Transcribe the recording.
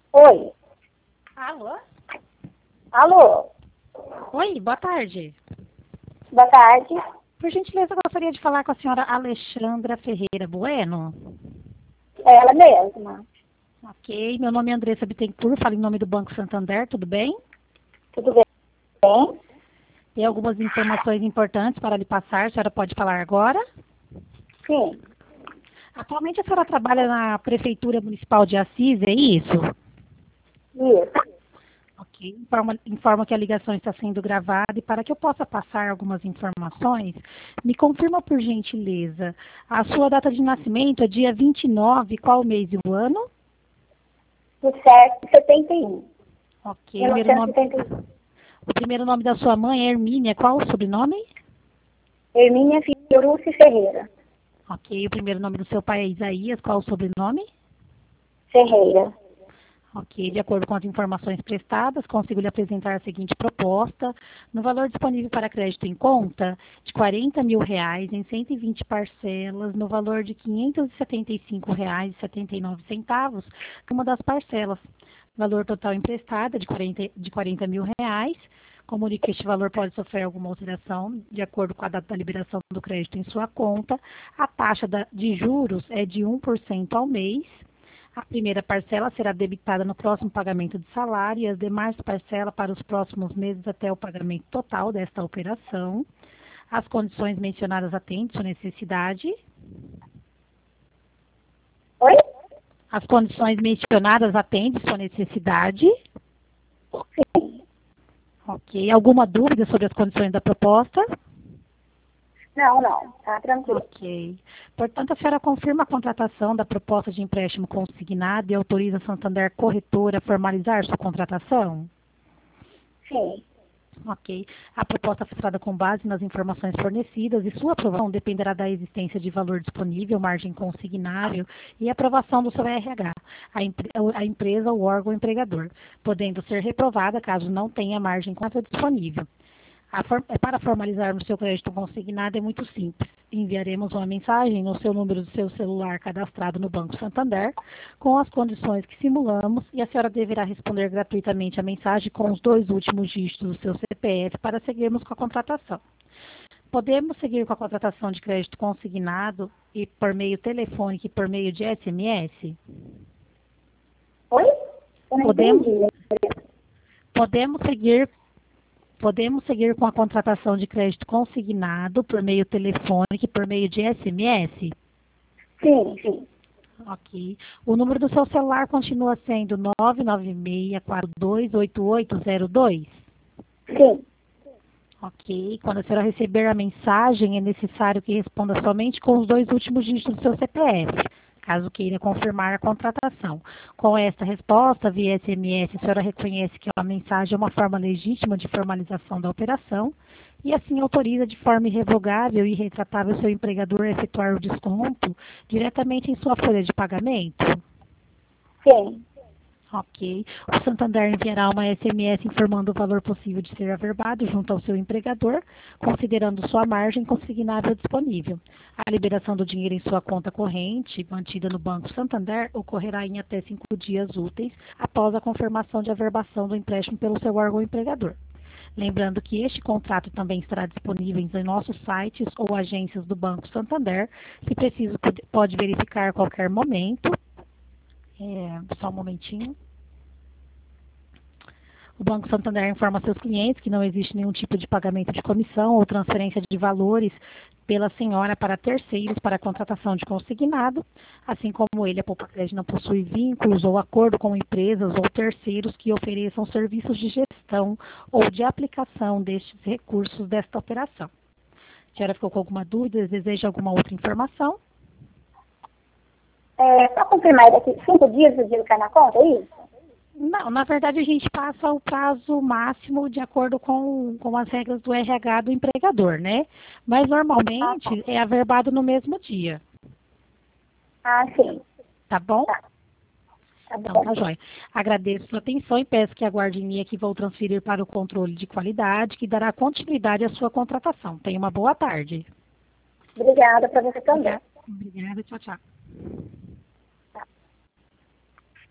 Oi. Alô? Alô. Oi, boa tarde. Boa tarde. Por gentileza, eu gostaria de falar com a senhora Alexandra Ferreira Bueno. É ela mesma. Ok, meu nome é Andressa Bittencourt, falo em nome do Banco Santander, tudo bem? Tudo bem? Tem algumas informações importantes para lhe passar, a senhora pode falar agora? Sim. Atualmente a senhora trabalha na Prefeitura Municipal de Assis, é isso? Isso. Ok, informo que a ligação está sendo gravada e para que eu possa passar algumas informações, me confirma por gentileza, a sua data de nascimento é dia 29, qual mês e o ano? Do 771. Ok, o 1971. primeiro nome da sua mãe é Hermínia, qual o sobrenome? Hermínia Fiorucci Ferreira. Ok, o primeiro nome do seu pai é Isaías, qual o sobrenome? Ferreira. Ok, de acordo com as informações prestadas, consigo lhe apresentar a seguinte proposta. No valor disponível para crédito em conta, de R$ 40.000 em 120 parcelas, no valor de R$ 575,79, uma das parcelas. Valor total emprestado é de R$ 40.000. Comunique que este valor pode sofrer alguma alteração de acordo com a data da liberação do crédito em sua conta. A taxa de juros é de 1% ao mês. A primeira parcela será debitada no próximo pagamento de salário e as demais parcelas para os próximos meses até o pagamento total desta operação. As condições mencionadas atendem sua necessidade. Oi? As condições mencionadas atendem sua necessidade. Sim. Ok. Alguma dúvida sobre as condições da proposta? Não. Tá tranquilo. Ok. Portanto, a senhora confirma a contratação da proposta de empréstimo consignado e autoriza a Santander Corretora a formalizar sua contratação? Sim. Ok. A proposta foi feita com base nas informações fornecidas e sua aprovação dependerá da existência de valor disponível, margem consignável e aprovação do seu RH, a empresa ou órgão empregador, podendo ser reprovada caso não tenha margem consignável disponível. Para formalizarmos seu crédito consignado é muito simples. Enviaremos uma mensagem no seu número do seu celular cadastrado no Banco Santander, com as condições que simulamos, e a senhora deverá responder gratuitamente a mensagem com os 2 últimos dígitos do seu CPF para seguirmos com a contratação. Podemos seguir com a contratação de crédito consignado e por meio telefônico e por meio de SMS? Oi? Eu não Podemos, entendi. podemos seguir com a contratação de crédito consignado por meio telefônico e por meio de SMS? Sim. Ok. O número do seu celular continua sendo 996428802? Sim. Ok. Quando a senhora receber a mensagem, é necessário que responda somente com os 2 últimos dígitos do seu CPF, caso queira confirmar a contratação. Com esta resposta, via SMS, a senhora reconhece que a mensagem é uma forma legítima de formalização da operação e assim autoriza de forma irrevogável e irretratável seu empregador a efetuar o desconto diretamente em sua folha de pagamento? Sim. Ok. O Santander enviará uma SMS informando o valor possível de ser averbado junto ao seu empregador, considerando sua margem consignável disponível. A liberação do dinheiro em sua conta corrente, mantida no Banco Santander, ocorrerá em até 5 dias úteis após a confirmação de averbação do empréstimo pelo seu órgão empregador. Lembrando que este contrato também estará disponível em nossos sites ou agências do Banco Santander. Se preciso, pode verificar a qualquer momento. Só um momentinho. O Banco Santander informa seus clientes que não existe nenhum tipo de pagamento de comissão ou transferência de valores pela senhora para terceiros para a contratação de consignado, assim como ele, a Poupa-Crédito, não possui vínculos ou acordo com empresas ou terceiros que ofereçam serviços de gestão ou de aplicação destes recursos desta operação. A senhora ficou com alguma dúvida? Deseja alguma outra informação? Só confirmar, daqui 5 dias o dinheiro cai na conta, é isso? Não, na verdade a gente passa o prazo máximo de acordo com as regras do RH do empregador, né? Mas normalmente é averbado no mesmo dia, Sim. tá bom? Tá. Tá Então bom. tá jóia. Agradeço sua atenção e peço que aguarde em mim que vou transferir para o controle de qualidade, que dará continuidade à sua contratação. Tenha uma boa tarde. Obrigada para você também. Obrigada, tchau, tchau.